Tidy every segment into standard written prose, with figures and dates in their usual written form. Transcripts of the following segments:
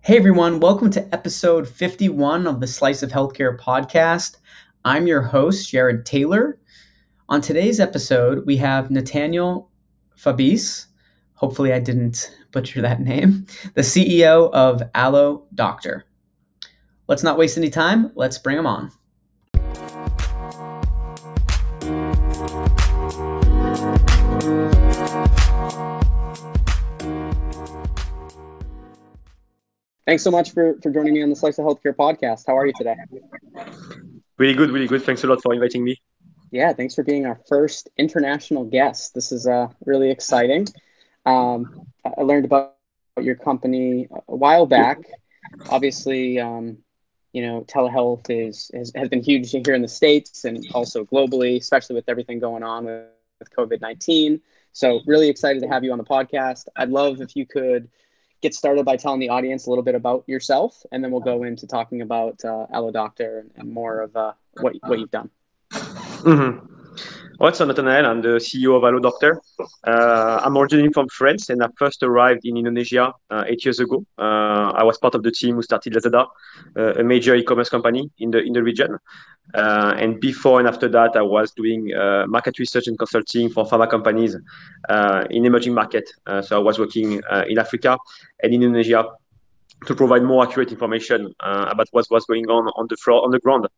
Hey everyone, welcome to episode 51 of the Slice of Healthcare podcast. I'm your host, Jared Taylor. On today's episode, we have Nathaniel Fabrice. Hopefully, I didn't butcher that name, the CEO of Allo Doctor. Let's not waste any time, let's bring him on. Thanks so much for joining me on the Slice of Healthcare podcast. How are you today? Really good, really good. Thanks a lot for inviting me. Yeah, thanks for being our first international guest. This is really exciting. I learned about your company a while back. Obviously, telehealth has been huge here in the States and also globally, especially with everything going on with COVID-19. So really excited to have you on the podcast. I'd love if you could get started by telling the audience a little bit about yourself, and then we'll go into talking about Allo Doctor and more of what you've done. Mm-hmm. So Nathaniel, I'm the CEO of Allo Doctor. I'm originally from France, and I first arrived in Indonesia 8 years ago. I was part of the team who started Lazada, a major e-commerce company in the region. And before and after that, I was doing market research and consulting for pharma companies in emerging market. So I was working in Africa and in Indonesia to provide more accurate information about what was going on the floor, on the ground,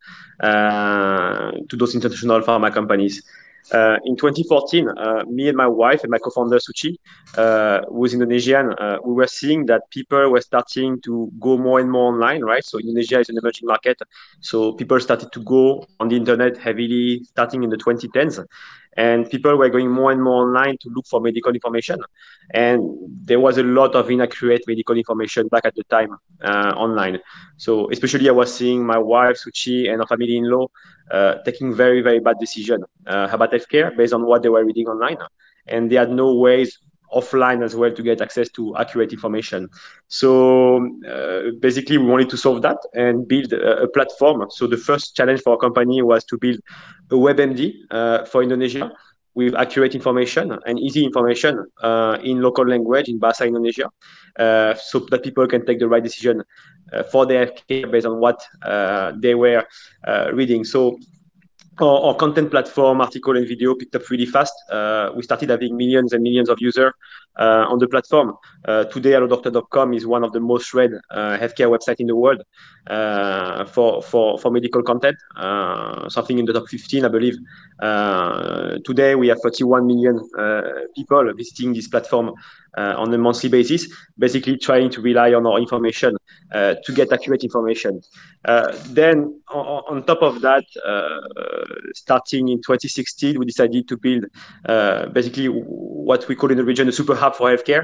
to those international pharma companies. In 2014, me and my wife and my co-founder Suci, who is Indonesian, we were seeing that people were starting to go more and more online, right? So Indonesia is an emerging market. So people started to go on the internet heavily starting in the 2010s. And people were going more and more online to look for medical information. And there was a lot of inaccurate medical information back at the time online. So especially I was seeing my wife, Suchi, and her family-in-law taking very, very bad decisions about healthcare based on what they were reading online. And they had no ways offline as well to get access to accurate information. So basically, we wanted to solve that and build a platform. So the first challenge for our company was to build a WebMD for Indonesia with accurate information and easy information in local language in Bahasa Indonesia, so that people can take the right decision for their care based on what they were reading. So our content platform, article and video picked up really fast. We started having millions and millions of users on the platform. Today, allodoctor.com is one of the most read healthcare websites in the world for medical content, something in the top 15, I believe. Today, we have 31 million people visiting this platform on a monthly basis, basically trying to rely on our information to get accurate information. Then, on top of that, starting in 2016, we decided to build basically what we call in the region a super hub for healthcare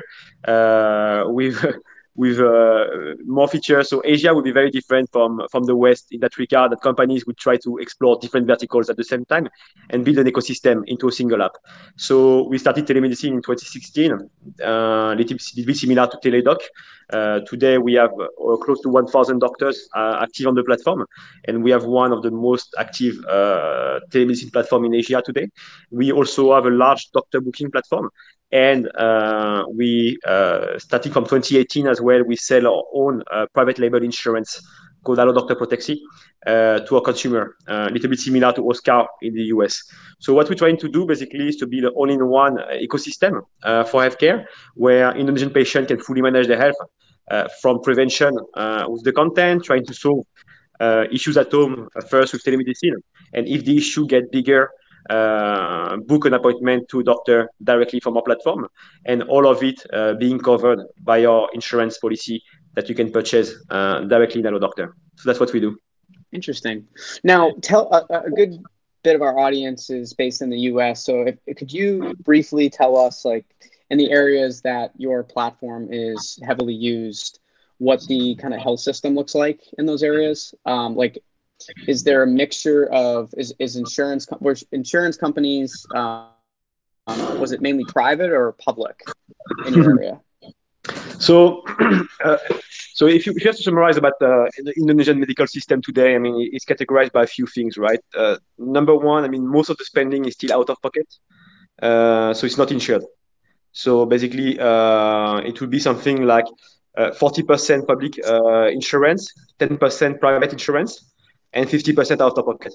with more features. So Asia would be very different from the West in that regard, that companies would try to explore different verticals at the same time and build an ecosystem into a single app. So we started telemedicine in 2016, a little bit similar to Teledoc. Today, we have close to 1,000 doctors active on the platform, and we have one of the most active telemedicine platform in Asia today. We also have a large doctor booking platform. And we, starting from 2018 as well, we sell our own private label insurance called Allo Doctor Protexi to our consumer, a little bit similar to Oscar in the US. So what we're trying to do basically is to build an all-in-one ecosystem for healthcare where Indonesian patients can fully manage their health from prevention with the content, trying to solve issues at home first with telemedicine. And if the issue get bigger, book an appointment to a doctor directly from our platform, and all of it being covered by our insurance policy that you can purchase directly in Allo Doctor. So that's what we do. Interesting. Now, tell a good bit of our audience is based in the US. So could you briefly tell us, like, in the areas that your platform is heavily used, what the kind of health system looks like in those areas? Like, is there a mixture of, is insurance companies, was it mainly private or public in your area? So, so if you have to summarize about the Indonesian medical system today, I mean, it's categorized by a few things, right? Number one, I mean, most of the spending is still out of pocket, so it's not insured. So basically, it will be something like 40% public insurance, 10% private insurance, and 50% out of pocket.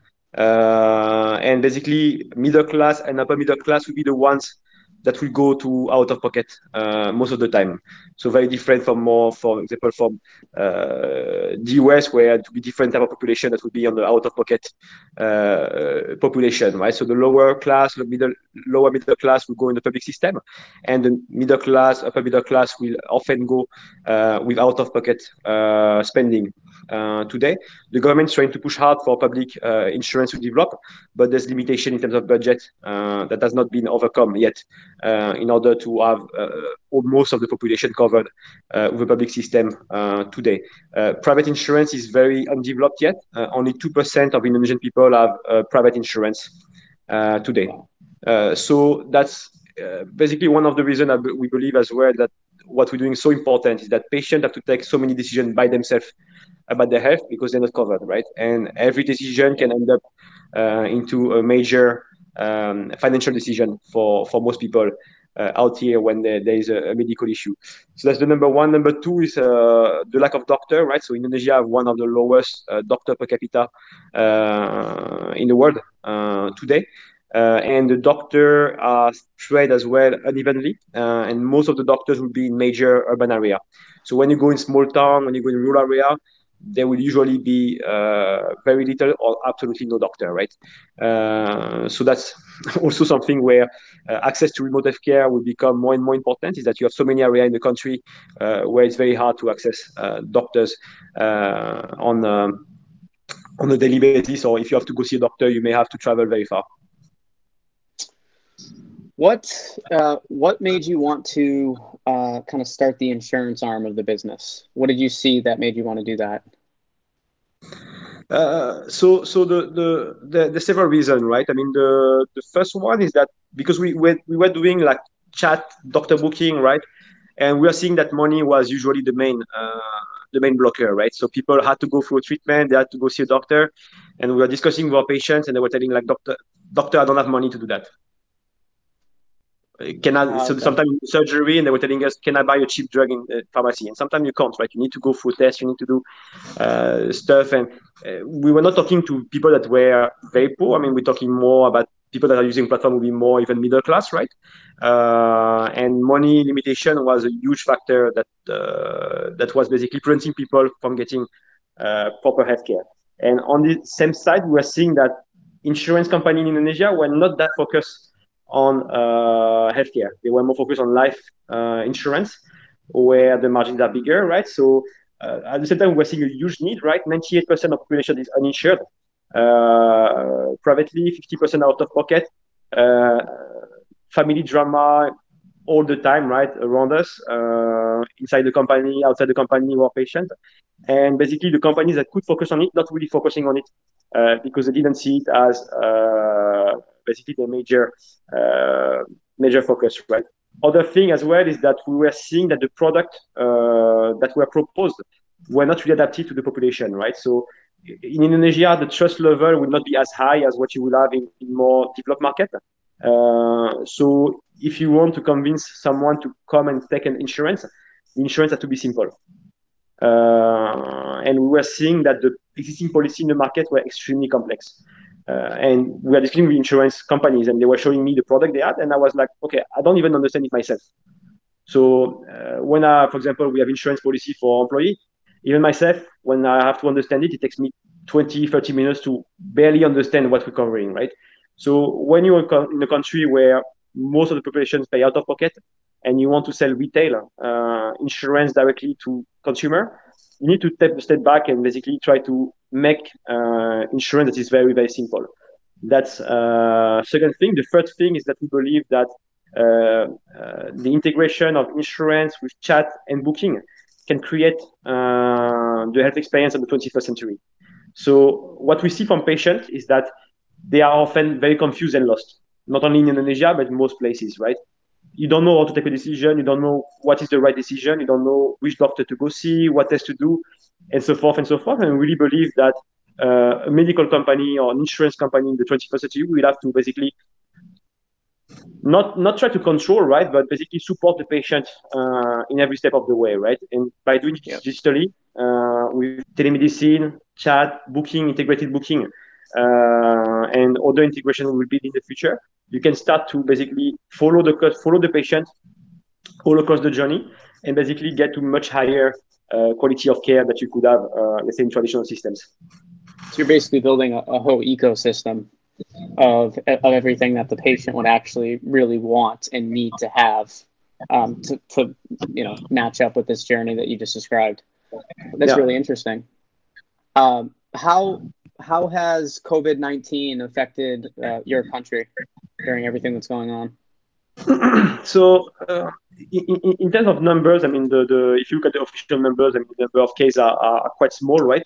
And basically, middle class and upper middle class will be the ones that will go to out of pocket most of the time. So very different from more, for example, from the US, where it would be different type of population that would be on the out of pocket population, right? So the lower class, lower middle class will go in the public system, and the middle class, upper middle class will often go with out of pocket spending. Today, the government is trying to push hard for public insurance to develop, but there's limitation in terms of budget that has not been overcome yet in order to have most of the population covered with the public system today. Private insurance is very undeveloped yet. Only 2% of Indonesian people have private insurance today. So that's basically one of the reasons we believe as well that what we're doing so important is that patients have to take so many decisions by themselves about their health because they're not covered, right? And every decision can end up into a major financial decision for most people out here when there is a medical issue. So that's the number one. Number two is the lack of doctor, right? So Indonesia have one of the lowest doctor per capita in the world today. And the doctor are spread as well unevenly, and most of the doctors will be in major urban area. So when you go in small town, when you go in rural area, there will usually be very little or absolutely no doctor, right? So that's also something where access to remote healthcare will become more and more important, is that you have so many areas in the country where it's very hard to access doctors on a daily basis, or if you have to go see a doctor, you may have to travel very far. What made you want to kind of start the insurance arm of the business? What did you see that made you want to do that? So the several reasons, right? I mean, the first one is that because we were doing like chat doctor booking, right? And we are seeing that money was usually the main blocker, right? So people had to go through a treatment, they had to go see a doctor, and we were discussing with our patients, and they were telling like, doctor, I don't have money to do that. So sometimes surgery, and they were telling us, can I buy a cheap drug in the pharmacy? And sometimes you can't, right? You need to go through tests, you need to do stuff. And we were not talking to people that were very poor. I mean, we're talking more about people that are using platform will be more even middle class, right? And money limitation was a huge factor that was basically preventing people from getting proper healthcare. And on the same side, we were seeing that insurance companies in Indonesia were not that focused on healthcare. They were more focused on life insurance, where the margins are bigger, right? So at the same time, we're seeing a huge need, right? 98% of the population is uninsured. Privately, 50% out of pocket. Family drama all the time, right, around us, inside the company, outside the company, or patient. And basically, the companies that could focus on it, not really focusing on it because they didn't see it as basically the major focus, right? Other thing as well is that we were seeing that the product that were proposed were not really adapted to the population, right? So in Indonesia, the trust level would not be as high as what you would have in more developed market. So if you want to convince someone to come and take an insurance, the insurance has to be simple. And we were seeing that the existing policy in the market were extremely complex. And we were discussing with insurance companies, and they were showing me the product they had, and I was like, okay, I don't even understand it myself. So when for example, we have insurance policy for employee, even myself, when I have to understand it, it takes me 20, 30 minutes to barely understand what we're covering, right? So when you're in a country where most of the population pay out of pocket, and you want to sell retail insurance directly to consumer, you need to take a step back and basically try to make insurance that is very, very simple. That's second thing. The third thing is that we believe that the integration of insurance with chat and booking can create the health experience of the 21st century. So what we see from patients is that they are often very confused and lost, not only in Indonesia, but in most places, right? You don't know how to take a decision. You don't know what is the right decision. You don't know which doctor to go see, what test to do, and so forth and so forth. And we really believe that a medical company or an insurance company in the 21st century will have to basically not try to control, right, but basically support the patient in every step of the way, right? And by doing it digitally with telemedicine, chat, booking, integrated booking, and other integration will be in the future, you can start to basically follow the patient all across the journey and basically get to much higher quality of care that you could have, let's say, in traditional systems. So you're basically building a whole ecosystem of everything that the patient would actually really want and need to have to match up with this journey that you just described. That's really interesting. How has COVID-19 affected your country during everything that's going on? So in terms of numbers, I mean, the if you look at the official numbers, I mean, the number of cases are quite small, right?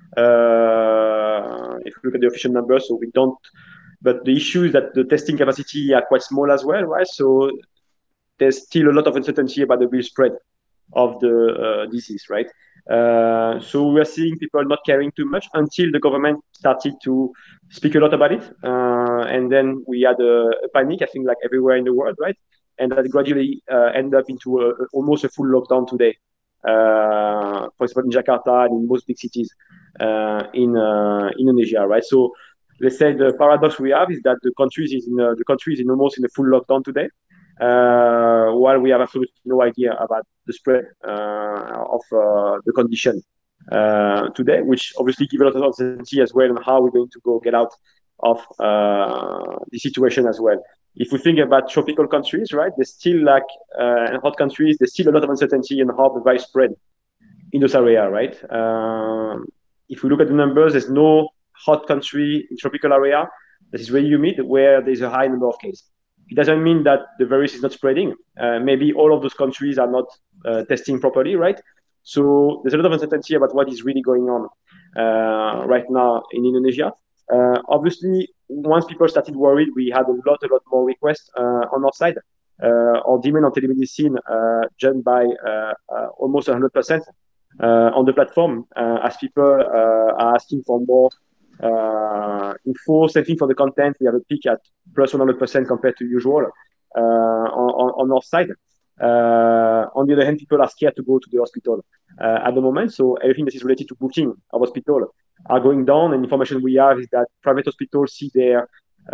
If you look at the official numbers, so we don't. But the issue is that the testing capacity are quite small as well, right? So there's still a lot of uncertainty about the real spread of the disease, right? So we are seeing people not caring too much until the government started to speak a lot about it. And then we had a panic, I think, like everywhere in the world, right? And that gradually ended up into almost a full lockdown today. For example, in Jakarta and in most big cities in Indonesia, right? So let's say the paradox we have is that the country is almost in a full lockdown today, while we have absolutely no idea about the spread of the condition today, which obviously gives a lot of uncertainty as well on how we're going to go get out of the situation as well. If we think about tropical countries, right, there's still and hot countries, there's still a lot of uncertainty on how the virus spread in those areas, right? If we look at the numbers, there's no hot country in tropical area that is very humid where there's a high number of cases. It doesn't mean that the virus is not spreading. Maybe all of those countries are not testing properly, right? So there's a lot of uncertainty about what is really going on right now in Indonesia. Obviously, once people started worried, we had a lot more requests on our side. Our demand on telemedicine jumped by almost 100% on the platform as people are asking for more info. Same thing for the content. We have a peak at plus 100% compared to usual on our side. On the other hand, people are scared to go to the hospital at the moment. So everything that is related to booking a hospital are going down. And information we have is that private hospitals see their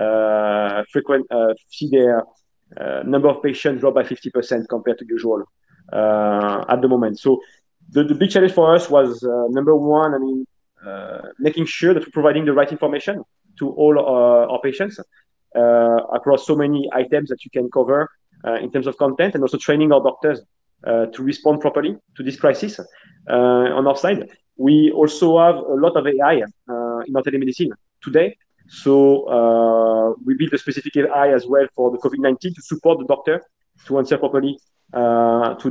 number of patients drop by 50% compared to usual at the moment. So the big challenge for us was number one, I mean, making sure that we're providing the right information to all our patients across so many items that you can cover in terms of content, and also training our doctors to respond properly to this crisis on our side. We also have a lot of AI in our telemedicine today. So we built a specific AI as well for the COVID-19 to support the doctor to answer properly to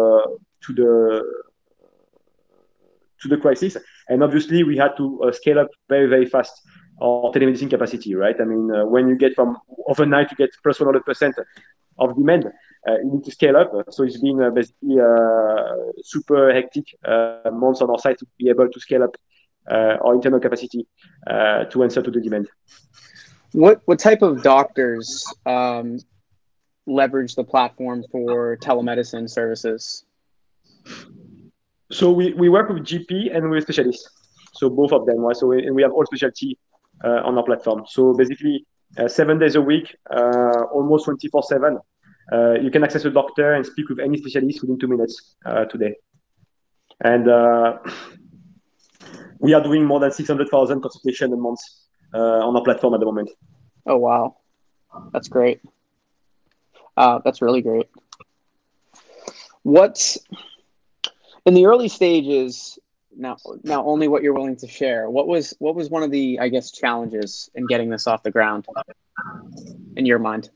the crisis. And obviously, we had to scale up very, very fast our telemedicine capacity, right? I mean, when you get from overnight to get plus 100% of demand, you need to scale up. So it's been basically super hectic months on our side to be able to scale up our internal capacity to answer to the demand. What type of doctors leverage the platform for telemedicine services? So we work with GP and with specialists. So both of them, right? So we have all specialty on our platform. So basically, 7 days a week, almost 24/7. You can access a doctor and speak with any specialist within 2 minutes today. And we are doing more than 600,000 consultations a month on our platform at the moment. Oh, wow. That's great. That's really great. What's in the early stages, now only what you're willing to share, what was one of the, I guess, challenges in getting this off the ground in your mind?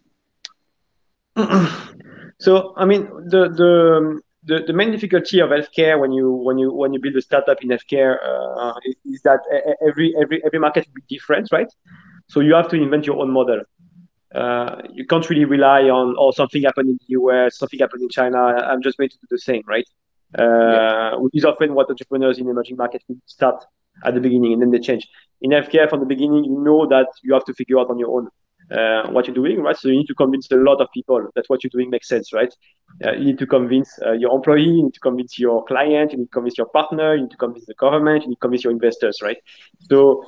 So, I mean, the main difficulty of healthcare when you build a startup in healthcare is that every market will be different, right? So you have to invent your own model. You can't really rely on something happened in the US, something happened in China. I'm just going to do the same, right? Which is often what entrepreneurs in emerging markets start at the beginning and then they change. In healthcare, from the beginning, you know that you have to figure out on your own what you're doing, right? So you need to convince a lot of people that what you're doing makes sense, right? You need to convince your employee, you need to convince your client, you need to convince your partner, you need to convince the government, you need to convince your investors, right? So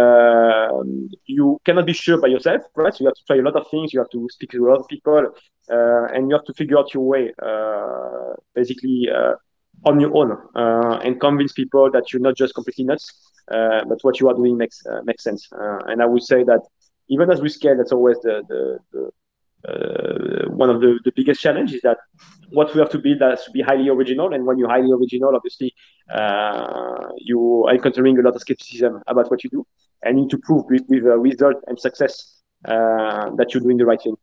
you cannot be sure by yourself, right? So you have to try a lot of things, you have to speak to a lot of people, and you have to figure out your way, basically on your own, and convince people that you're not just completely nuts, but what you are doing makes sense. And I would say that even as we scale, that's always one of the biggest challenges is that what we have to build has to be highly original. And when you're highly original, obviously, you are encountering a lot of skepticism about what you do, and you need to prove with result and success that you're doing the right thing.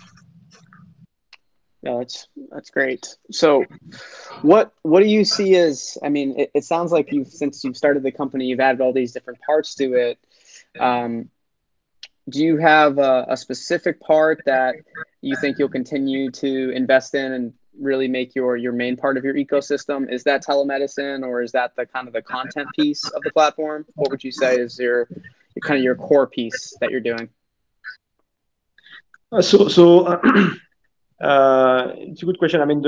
No, that's great. So, what do you see as? I mean, it sounds like since you've started the company, you've added all these different parts to it. Do you have a specific part that you think you'll continue to invest in and really make your main part of your ecosystem? Is that telemedicine, or is that the kind of the content piece of the platform? What would you say is your kind of your core piece that you're doing? It's a good question. I mean,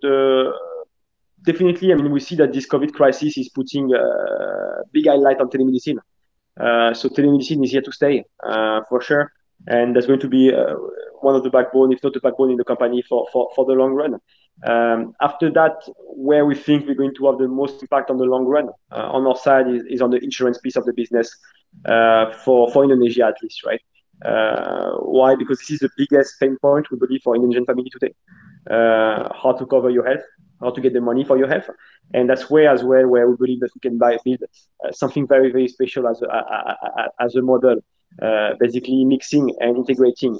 definitely, I mean, we see that this COVID crisis is putting a big highlight on telemedicine. So telemedicine is here to stay, for sure. And that's going to be one of the backbone, if not the backbone in the company for the long run. After that, where we think we're going to have the most impact on the long run on our side is on the insurance piece of the business, for Indonesia at least, right? Why? Because this is the biggest pain point we believe for Indonesian family today. How to cover your health, how to get the money for your health, and that's where as well where we believe that we can build something very very special as a model, basically mixing and integrating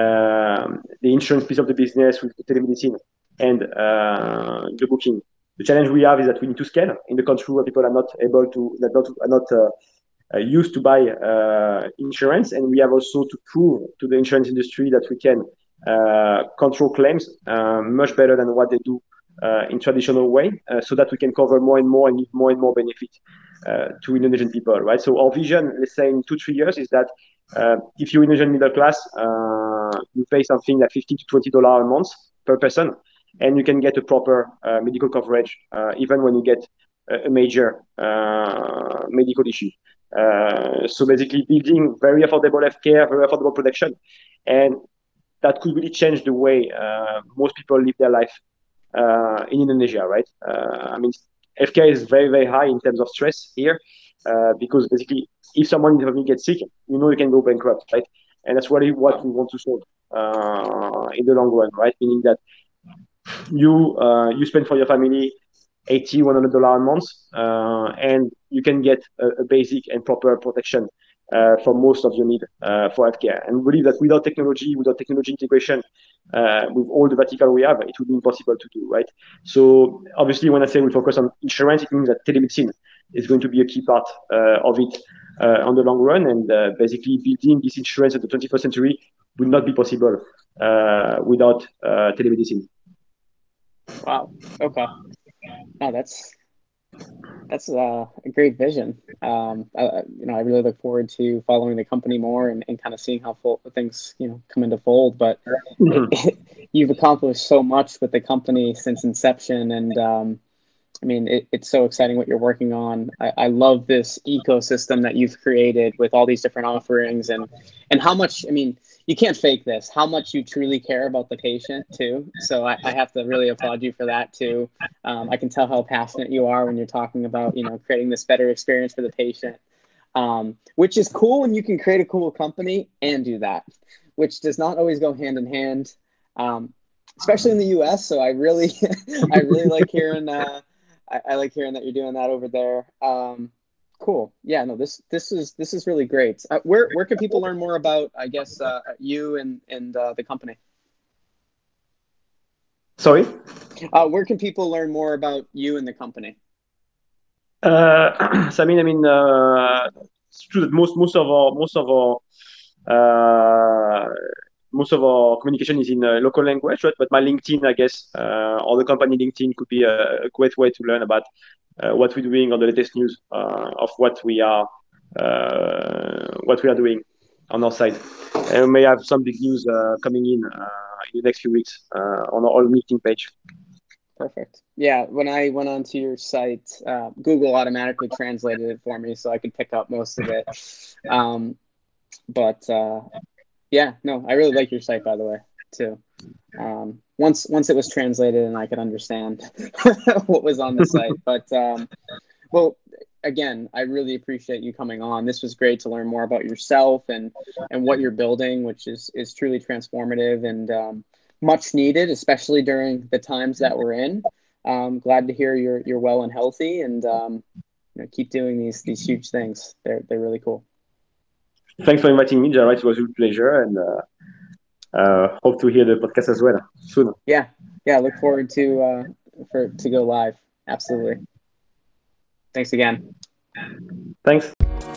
the insurance piece of the business with the telemedicine and the booking. The challenge we have is that we need to scale in the country where people are not able to, are not used to buy insurance, and we have also to prove to the insurance industry that we can control claims much better than what they do in traditional way, so that we can cover more and more and give more and more benefit to Indonesian people, right? So our vision, let's say in 2-3 years, is that if you're Indonesian middle class, you pay something like $15 to $20 a month per person, and you can get a proper medical coverage even when you get a major medical issue. So basically building very affordable healthcare, very affordable protection, and that could really change the way most people live their life in Indonesia, right? I mean, healthcare is very, very high in terms of stress here, because basically if someone in the family gets sick, you can go bankrupt, right? And that's really what we want to solve in the long run, right? Meaning that you spend for your family $80, $100 a month, and you can get a basic and proper protection for most of your need for healthcare. And we believe that without technology integration, with all the vertical we have, it would be impossible to do, right? So obviously, when I say we focus on insurance, it means that telemedicine is going to be a key part of it on the long run. And basically, building this insurance in the 21st century would not be possible without telemedicine. Wow. Okay. No, that's a great vision. I really look forward to following the company more and kind of seeing how things come into fold. But you've accomplished so much with the company since inception, and I mean, it's so exciting what you're working on. I love this ecosystem that you've created with all these different offerings, and how much, I mean, you can't fake this, how much you truly care about the patient too. So I have to really applaud you for that too. I can tell how passionate you are when you're talking about, creating this better experience for the patient, which is cool when you can create a cool company and do that, which does not always go hand in hand, especially in the US. So I really, I really like hearing, I like hearing that you're doing that over there. Cool. Yeah, no, this is really great. Where can people learn more about, I guess, you and the company? Sorry? Where can people learn more about you and the company? So I mean, it's true that most of our communication is in local language, right? But my LinkedIn, I guess, or the company LinkedIn could be a great way to learn about what we're doing, or the latest news of what we are doing on our side. and we may have some big news coming in the next few weeks on our meeting page. Perfect. Yeah, when I went onto your site, Google automatically translated it for me so I could pick up most of it. But yeah, no, I really like your site, by the way, too. Once it was translated and I could understand what was on the site. But well, again, I really appreciate you coming on. This was great to learn more about yourself and what you're building, which is truly transformative and much needed, especially during the times that we're in. Glad to hear you're well and healthy, and keep doing these huge things. They're really cool. Thanks for inviting me, Jared. It was a pleasure, and hope to hear the podcast as well soon. Yeah, look forward to go live. Absolutely. Thanks again. Thanks.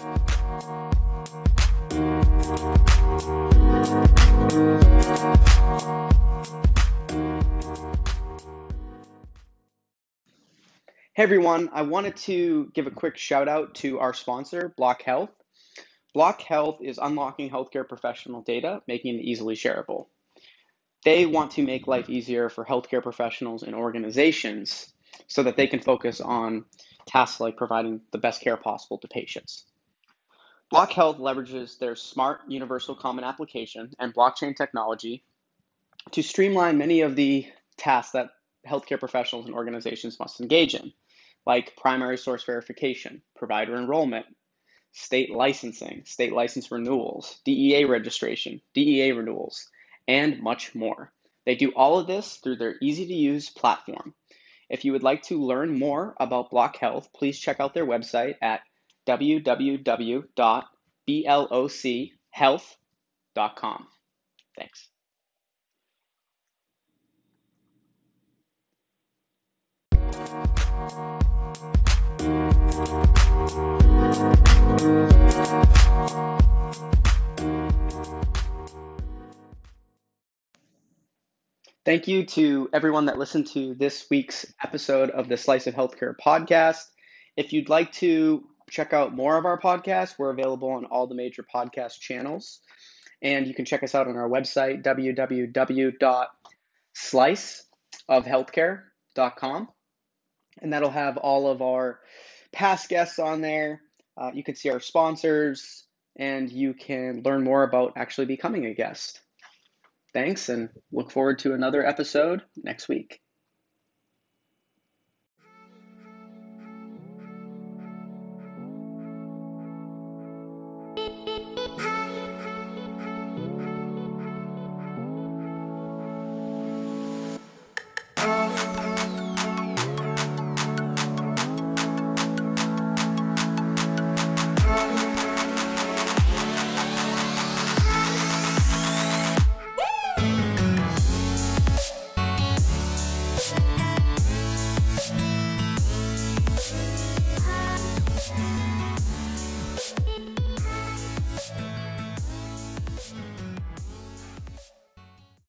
Hey everyone, I wanted to give a quick shout out to our sponsor, Block Health. Block Health is unlocking healthcare professional data, making it easily shareable. They want to make life easier for healthcare professionals and organizations so that they can focus on tasks like providing the best care possible to patients. Block Health leverages their smart universal common application and blockchain technology to streamline many of the tasks that healthcare professionals and organizations must engage in, like primary source verification, provider enrollment, state licensing, state license renewals, DEA registration, DEA renewals, and much more. They do all of this through their easy-to-use platform. If you would like to learn more about Block Health, please check out their website at www.blocchealth.com. Thanks. Thank you to everyone that listened to this week's episode of the Slice of Healthcare podcast. If you'd like to check out more of our podcasts, we're available on all the major podcast channels. And you can check us out on our website, www.sliceofhealthcare.com. And that'll have all of our past guests on there. You can see our sponsors, and you can learn more about actually becoming a guest. Thanks, and look forward to another episode next week.